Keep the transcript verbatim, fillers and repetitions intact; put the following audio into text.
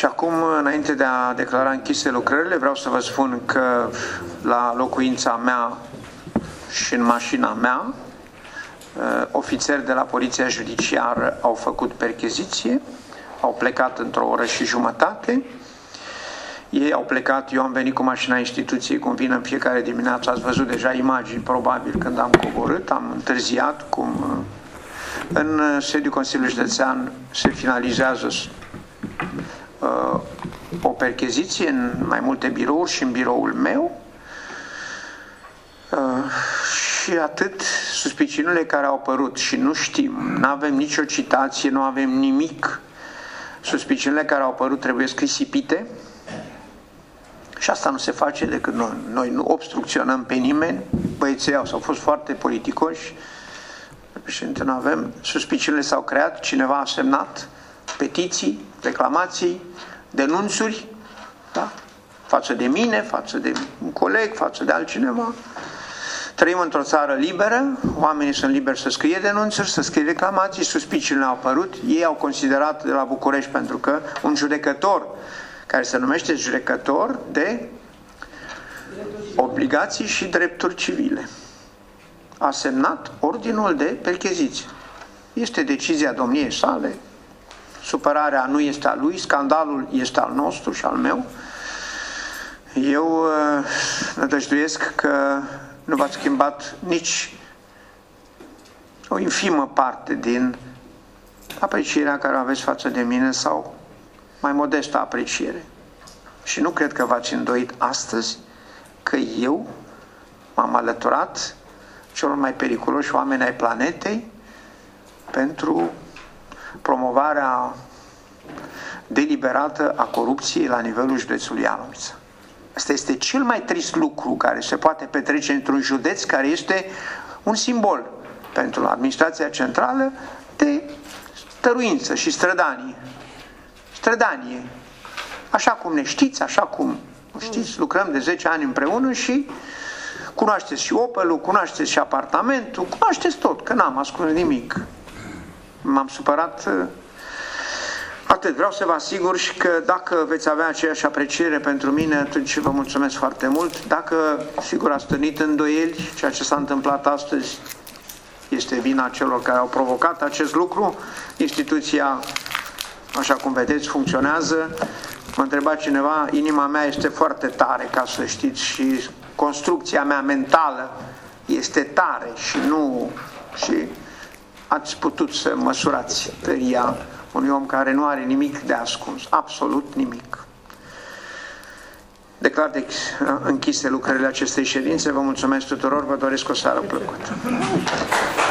Și acum, înainte de a declara închise lucrările, vreau să vă spun că la locuința mea și în mașina mea, ofițeri de la Poliția Judiciară au făcut percheziție, au plecat într-o oră și jumătate. Ei au plecat, eu am venit cu mașina instituției, cum vin în fiecare dimineață, ați văzut deja imagini, probabil, când am coborât, am întârziat, cum în sediul Consiliului Județean se finalizează uh, o percheziție în mai multe birouri și în biroul meu. Uh, și atât, suspiciunile care au apărut și nu știm, nu avem nicio citație, nu avem nimic, suspiciunile care au apărut trebuie risipite. Și asta nu se face decât noi. Noi nu obstrucționăm pe nimeni, băieții au fost foarte politicoși, președinte, nu avem, suspiciunile s-au creat, cineva a semnat petiții, reclamații, denunțuri, da? Față de mine, față de un coleg, față de altcineva. Trăim într-o țară liberă, oamenii sunt liberi să scrie denunțuri, să scrie reclamații, suspiciunile au apărut, ei au considerat de la București, pentru că un judecător care se numește judecător de obligații și drepturi civile, a semnat ordinul de percheziție. Este decizia domniei sale, supărarea nu este a lui, scandalul este al nostru și al meu. Eu uh, nădăjduiesc că nu v-ați schimbat nici o infimă parte din aprecierea care o aveți față de mine sau mai modestă apreciere. Și nu cred că v-ați îndoit astăzi că eu m-am alăturat celor mai periculoși oameni ai planetei pentru promovarea deliberată a corupției la nivelul județului Ialomița. Asta este cel mai trist lucru care se poate petrece într-un județ care este un simbol pentru administrația centrală de stăruință și strădanie. Strădanie. Așa cum ne știți, așa cum știți, lucrăm de zece ani împreună și cunoașteți și Opel-ul, cunoașteți și apartamentul, cunoașteți tot, că n-am ascuns nimic. M-am supărat. Atât. Vreau să vă asigur și că dacă veți avea aceeași apreciere pentru mine, atunci vă mulțumesc foarte mult. Dacă, sigur, a stârnit îndoieli, ceea ce s-a întâmplat astăzi este vina celor care au provocat acest lucru. Instituția, așa cum vedeți, funcționează. Mă întreba cineva, inima mea este foarte tare, ca să știți, și construcția mea mentală este tare și nu... și ați putut să măsurați tăria unui om care nu are nimic de ascuns, absolut nimic. Declar de închise lucrările acestei ședințe. Vă mulțumesc tuturor, vă doresc o seară plăcută.